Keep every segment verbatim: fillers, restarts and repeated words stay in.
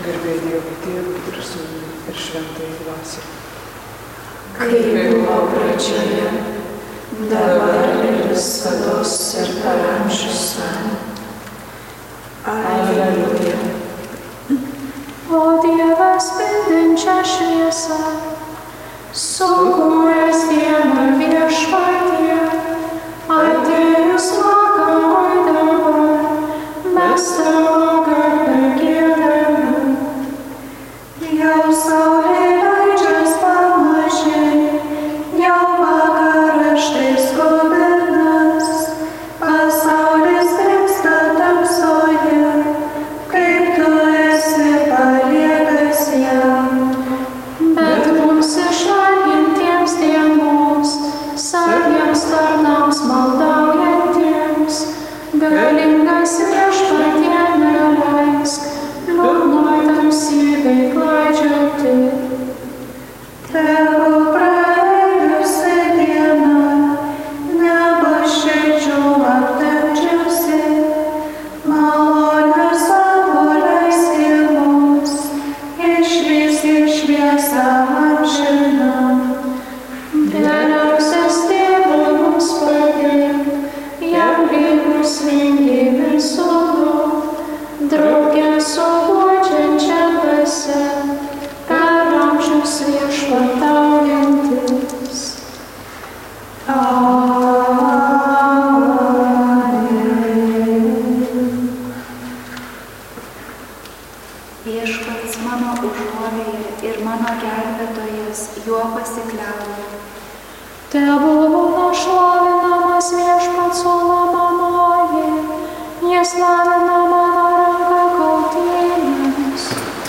Garbė Dievui Tėvui ir Sūnui ir Šventajai Dvasiai. Kaip buvo pradžioje, dabar ir visados ir per amžius. Alleluja. O Dievas spindinčia šviesą, sukūręs dieną viešpatie, atėjus vakarui dabar, mes tavo garbę giedame. Jau saulė leidžias pamažė, jau vakaras štai skubinas, pasaulis grimzta tamsoje, kaip tu esi paliekęs jam. Bet mums išvargintiems dienos, saviems tarnams maldaujantiems, galingas viešpatie neleisk, liūdnoj tamsybėj klaidžioti. Tegu praėjusi diena nebus širdžių aptemdžiusi, malonės savo leisk į mus, išvysti šviesą amžiną. Geriausias Tėve mums padėk, jam lygus lengvybė suduok, drauge su guodžiančia dvasia, per amžius viešpataujantis. Viešpats mano užuovėja ir mano gelbėtojas, juo pasikliauju. Tebūna šlovinamas Viešpats Solomanoji, jis lavina mano ranką kautynėmis,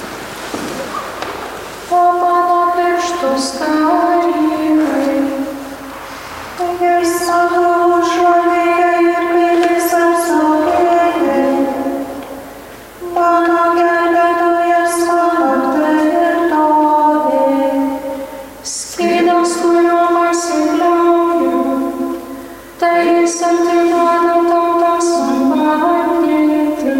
o mano pirštus karybai. Jis mano užuovėja ir pilis apsaugėja, mano gelbėtojas mano tvirtovė, skydas, kuriuo pasikliauju, tai jis atiduoda tautas man pavaldyti.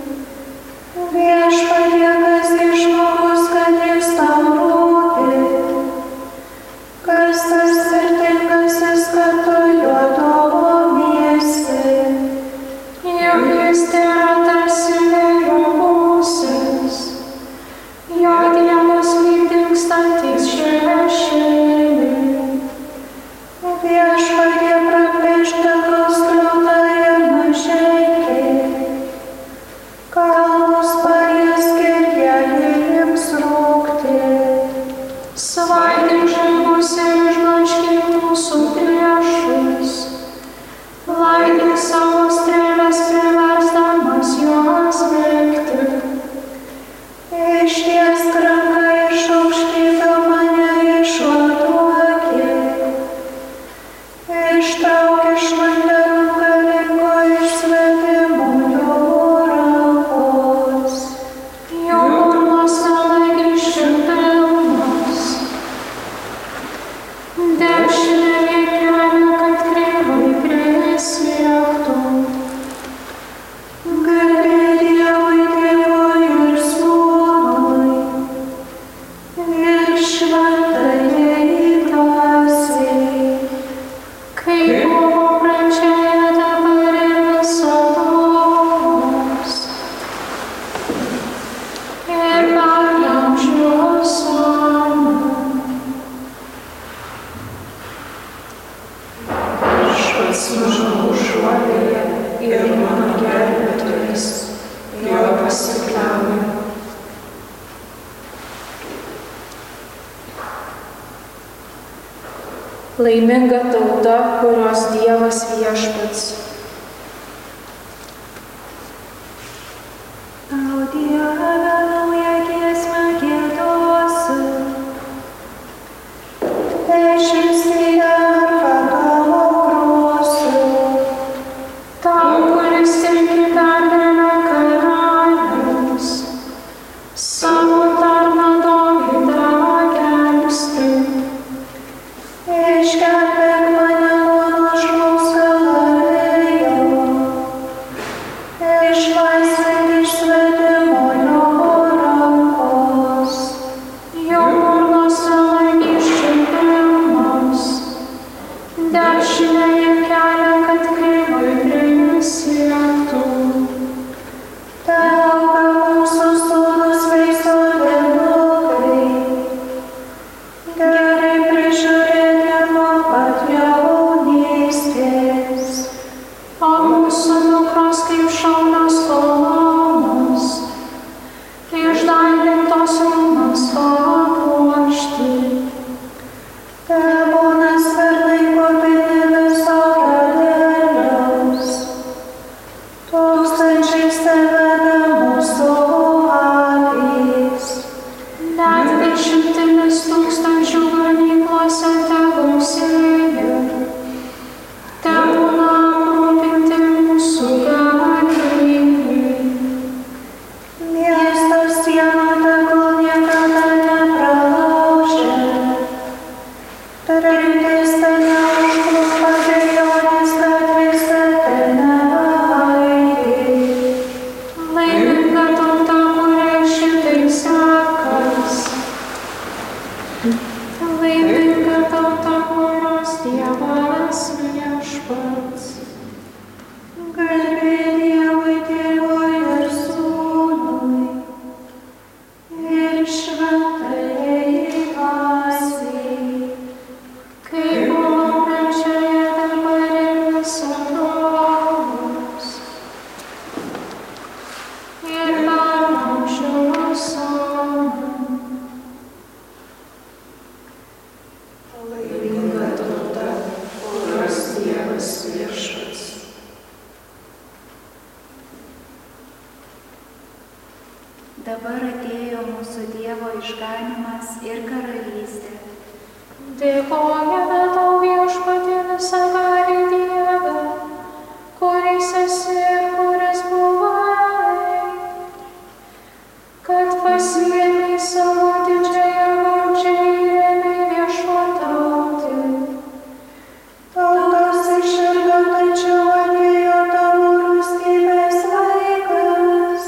Viešpatie, kas gi žmogus, kad jis tau rūpi, kas tas tvirtingasis, kad tu juo dovanojiesi, juk jis tėra tarsi vėjo gūsis, jo dienos lyg dingstantys šešėliai. Viešpatie, praplėšk dangaus skliautą ir mažeikiai, kalnus paliesk ir jie ims rūkti. Svaidink žaigus ir išblaškyk mūsų priešus, laidink savo strėles priversdamas juos bėgti. Ištiesk ranką iš aukštybių mane išvaduokit, ištrauk iš vandenų galingo iš svetimųjų rankos, jų burnos melagysčių pilnos. Dešinėje kelio, kad kreivai prisiektų. Garbė Dievui Tėvui ir Sūnui ir Šventajai Dvasiai, kaip buvo pradžioje, dabar ir visados, ir per amžius. Amen. Viešpats mano užuovėja ir mano gelbėtojas, juo pasikliauju. Laiminga tauta, kurios Dievas Viešpats. Tau Dieve naują giesmę giedosiu, išvystytą arfą tavo grosiu. Tau, kuris tiki pergalę karalius, savo tarną Dovydą gelbsti. Išgelbėk mane nuo nuožmaus kalvarijos, išlaisvink iš svetimojo rankų. išganymas ir karalystė. Dėkojame tau, Viešpatie visagali Dieve, kuris esi ir kuris buvai, kad pasiėmei savo didžiąją valdžią ir ėmei viešpatauti. Tautos iširdo, tačiau atėjo tavo rūstybės laikas.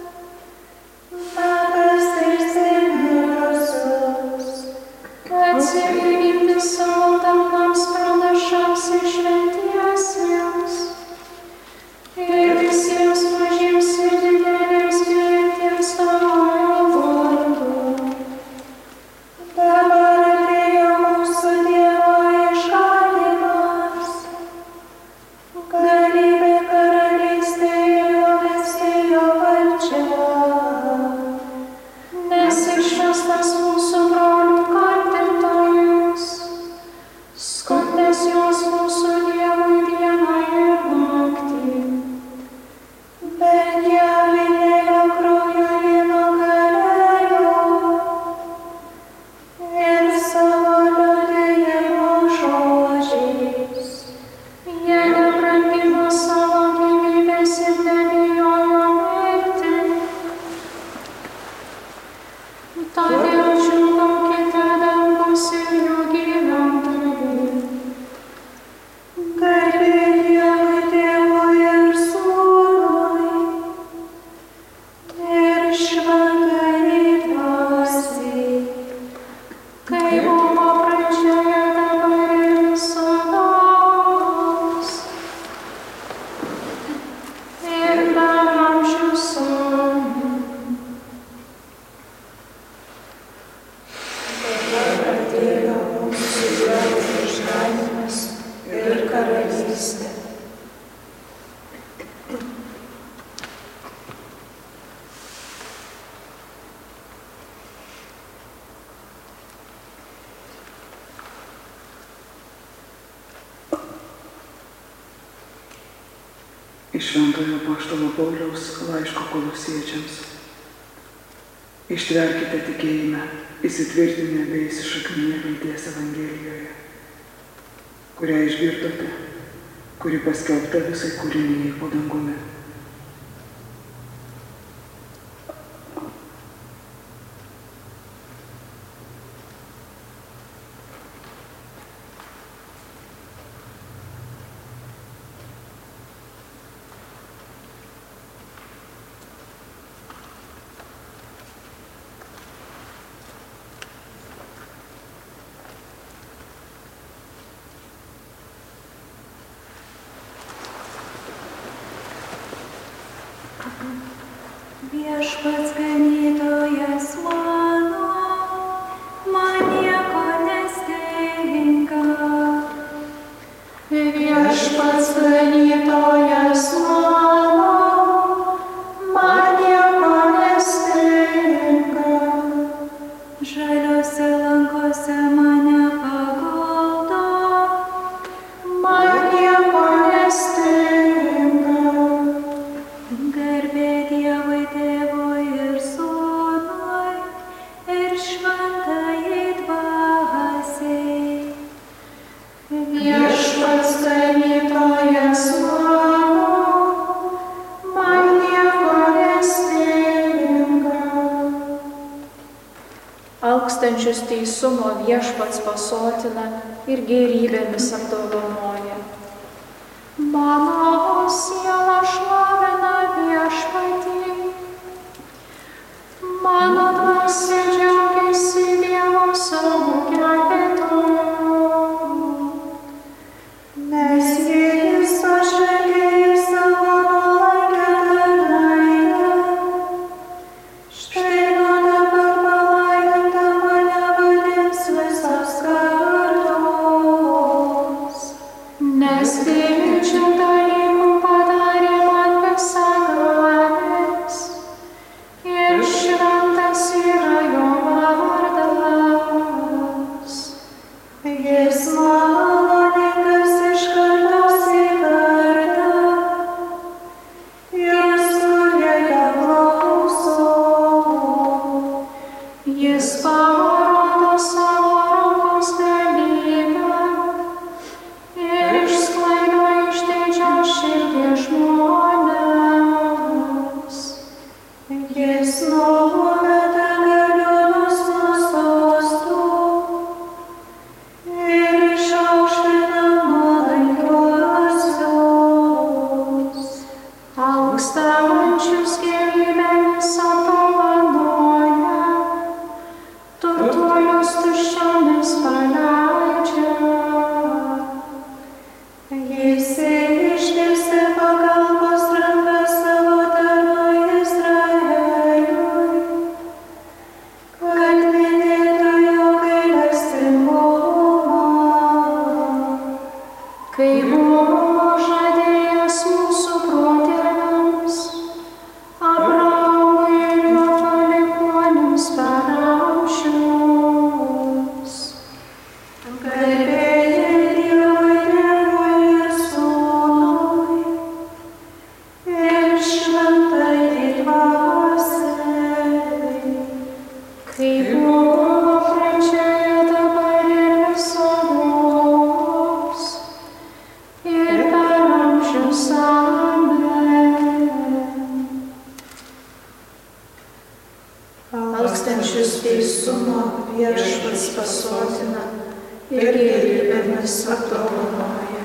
Metas teisėti drąsus, atsilyginti savo tarnams, pranašams ir šventiesiems, ir visiems mažiems ir dideliems bijantiems tavojo vardo. Dabar atėjo mūsų Dievo išganymas, galybė, karalystė ir jo valdžia, nes išvestas mūsų brolių kaltintojus, skundęs juos mūsų Dievui dieną ir naktį. Bet jie avinėlio kraujo jį nugalėjo ir savo liudijimo žodžiais jie nebrangino savo gyvybės ir nebijojo mirti. Todėl džiūgaukite dangus ir jų gyventojai. Garbė Dievui Tėvui ir Sūnui ir Šventajai Dvasiai, kai buvo pradžioje, dabar ir visados, ir per amžius. Amen. Dabar atėjo mūsų Dievo išganymas ir karalystė. Iš Šventojo apaštalo Pauliaus laiško Kolosiečiams. Ištverkite tikėjime, įsitvirtinę bei įsišakniję vilties Evangelijoje, kurią išgirdote, kuri paskelbta visai kūrinijai po dangumi. Viešpats ganytojas mano, man nieko nestinga. Viešpats ganytojas mano, man nieko nestinga. Žaliuose lankose mane paguldo, man nieko nestinga. garbė Dievui Tėvui ir Sūnui ir Šventajai Dvasiai. Viešpats ganytojas mano, man nieko nestinga. Alkstančius teisumo Viešpats pasotina ir gėrybėmis apdovanoja. Mano siela šlovina Viešpatį, mano dvasia džiaugiasi Dievo savo gelbėtoju. Nes jis pažvelgė į savo nuolankią tarnaitę, štai nuo dabar palaiminta mane vadins visos kartos. Nes didžių dalykų padarė man visagalis, ir šventas yra jo Jis parodo savo rankos galybę ir išsklaido išdidžios širdies žmones. Jis numeta galiūnus nuo sostų ir išaukština nuolankiuosius. Alkstančius gėrybėmis apdovanoja, turtuolius tuščiomis paleidžia. Jis ištiesė pagalbos ranką savo tarnui Izraeliui, kad minėtų jo gailestingumą, kai buvo žadėjęs mūsų protėviams, Abraomui ir jo palikuonims per amžius. Garbė Dievui, Tėvui ir Sūnui ir Šventajai Dvasiai, kaip buvo pradžioje, dabar ir visados, ir per amžius. Amen. Alkstančius teisumo Viešpats pasotina ir gėrybėmis apdovanoja.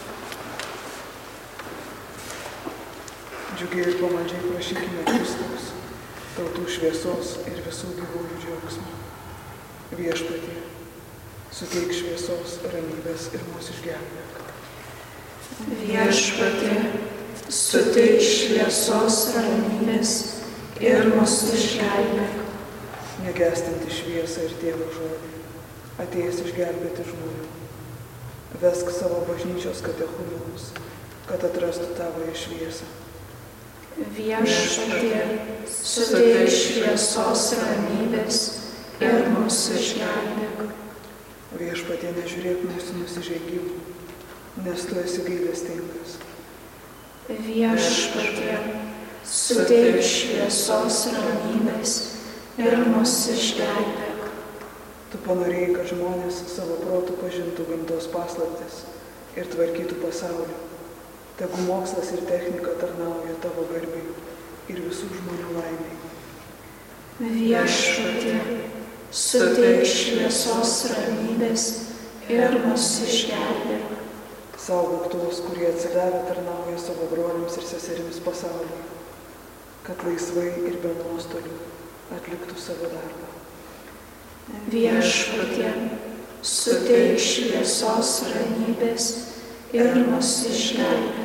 Džiugiai ir pamaldžiai prašykime Kristaus, tautų šviesos ir visų gyvųjų džiaugsmo. Viešpatie, suteik šviesos, ramybės ir mūsų išgelbėk. Viešpatie, suteik šviesos, ramybės ir mūsų išgelbėk. Negestinti šviesą ir Tėvo žodį, atėjęs išgelbėti žmonių. Vesk savo bažnyčios katechumenius, kad atrastų tavoje šviesą. Viešpatie, suteik šviesos, ramybės ir mūsų išgelbėk. Viešpatie, nežiūrėk mūsų nusižengimų, nes tu esi gailestingas. Viešpatie, suteik šviesos, ramybės ir mūsų išgelbėk. Tu panorėjai, kad žmonės savo protų pažintų gamtos paslaptis ir tvarkytų pasaulį. Tegu mokslas ir technika tarnauja tavo garbei ir visų žmonių laimiai. Viešpatie, suteik šviesos, ramybės ir mūsų išgelbėk. Saugok tuos, kurie atsidavę tarnauja savo broliams ir seserims pasaulyje, kad laisvai ir be nuostolių atliktų savo darbą. Viešpatie, suteik šviesos, ramybės ir mūsų išgelbėk.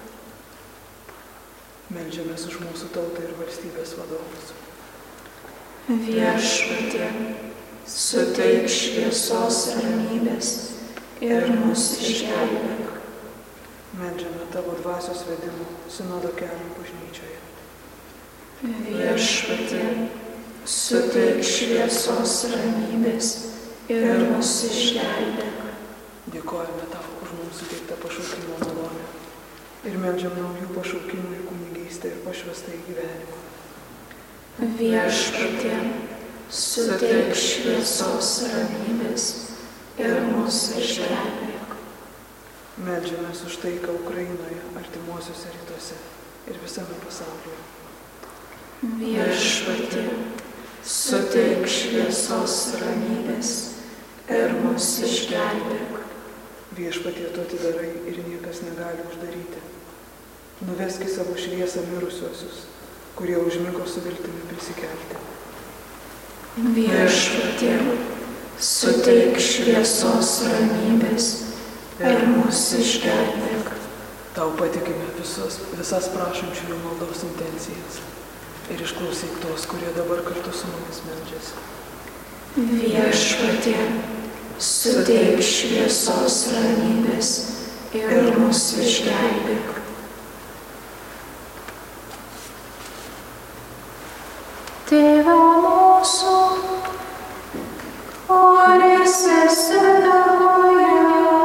Meldžiamės už mūsų tautą ir valstybės vadovus. Viešpatie, suteik šviesos, ramybės ir mūsų išgelbėk. Meldžiame tavo dvasios vedimo sinodo kelią bažnyčioje. Viešpatie, suteik šviesos, ramybės ir mūsų išgelbėk. Dėkojame tau už mums suteiktą pašaukimo malonę ir meldžiam naujų pašaukimų į kunigystę ir pašvestą į gyvenimą. Viešpatie, suteik šviesos, ramybės ir mūsų išgelbėk. Meldžiamės už taiką Ukrainoje, artimuosiuose rytuose ir visame pasaulyje. Viešpatie, suteik šviesos, ramybės ir mūsų išgelbėk. Viešpatie, tu atidarai ir niekas negali uždaryti. Nuvesk į savo šviesą mirusiuosius, kurie užmigo su viltimi prisikelti. Viešpatie, suteik šviesos, ramybės ir mūsų išgelbėk. Tau patikime visos, visas prašančiųjų maldos intencijas ir išklausyk tos, kurie dabar kartu su mumis meldžiasi. Viešpatie, suteik šviesos, ramybės ir mūsų išgelbėk. Tėve mūsų, kuris esi danguje,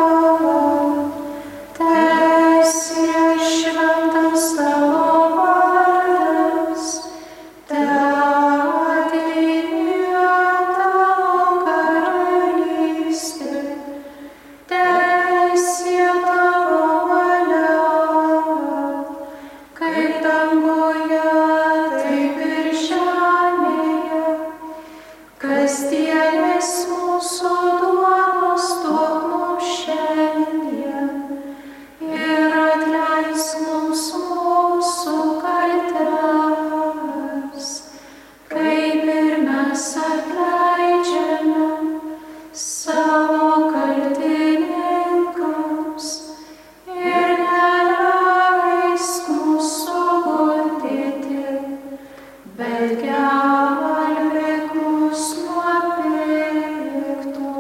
teesie šventas tavo vardas, teateinie kasdienės mūsų duonos duok mums šiandien ir atleisk mums mūsų kaltes, kaip ir mes atleidžiame savo kaltininkams, ir neleisk mūsų gundyti, bet gelbėk mus nuo pikto.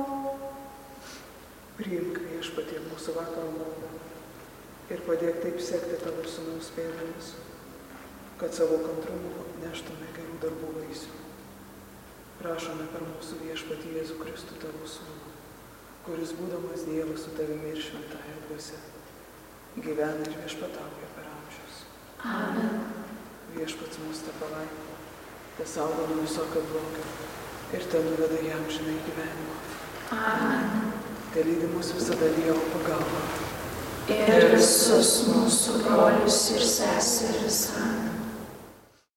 Priimk Viešpatie mūsų vakaro maldą ir padėk taip sekti tavo sūnaus pėdomis, kad savo kantrumu neštume gerų darbų vaisių. Prašome per mūsų Viešpatį Jėzų Kristų tavo sūnų, kuris būdamas Dievas su tavimi ir šventąja dvasia, gyvena ir viešpatauja per amžius. Amen. Viešpats mus te palaiko, te saugo nuo visokio blogio ir te nuveda į amžinąjį gyvenimą. Amen. Te lydi mus visada Dievo pagalba. Ir visus mūsų brolius ir seseris. Amen.